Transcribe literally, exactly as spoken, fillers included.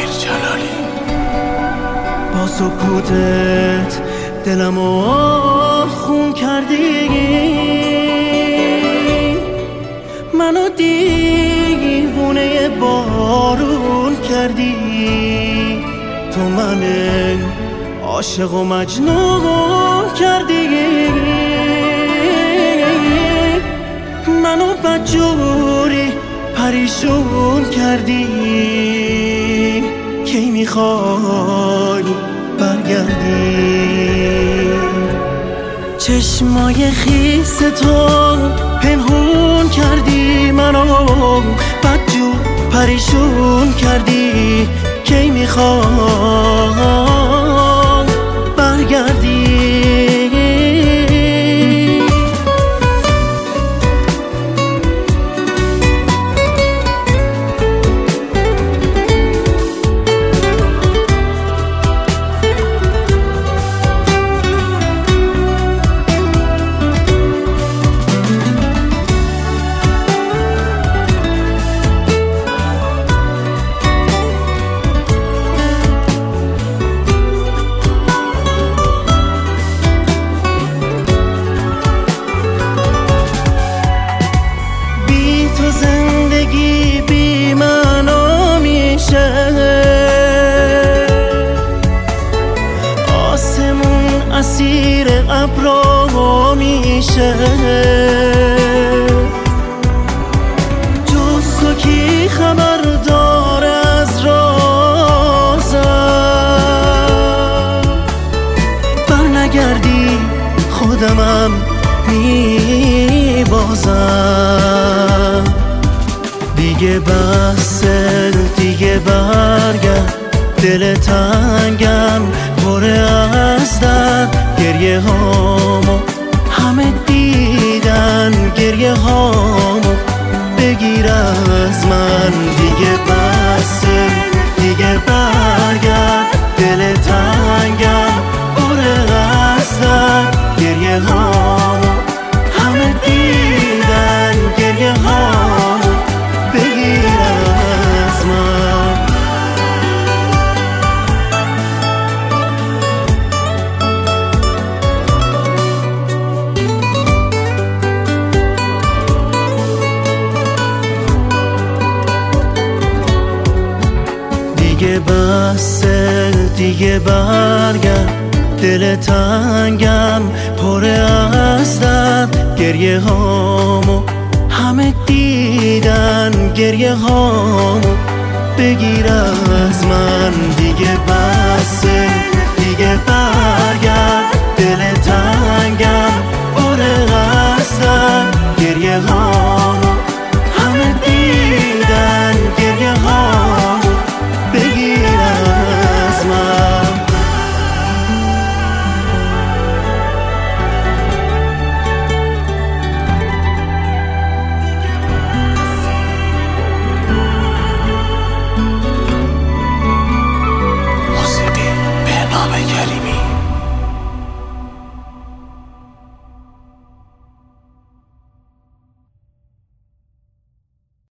با سکوتت دلمو خون کردی، منو دیوونه بارون کردی. تو من عاشق و مجنون کردی، منو بدجوری پریشون کردی. کی میخوای برگردی؟ چشمای خیس تو پنهون کردی، منو بدجور پریشون کردی. کی میخوای برگردی؟ زندگی بی معنا میشه، آسمون اسیر ابرا میشه. جز تو کی خبر داره از رازم؟ برنگردی خودمم میبازم. دیگه بسه دیگه برگرد، دل تنگم پره از درد. گریه هامو همه دیدن، گریه هامو بگیر از من. دیگه بسه دیگه برگرد، دل تنگم پره از درد. گریه هامو همه دیدن، گریه هامو بگیر از من. دیگه بسه دیگه برگرد، دل تنگم پره از درد. گریه هامو همه دیدن، گریه هامو بگیر از من. دیگه بسه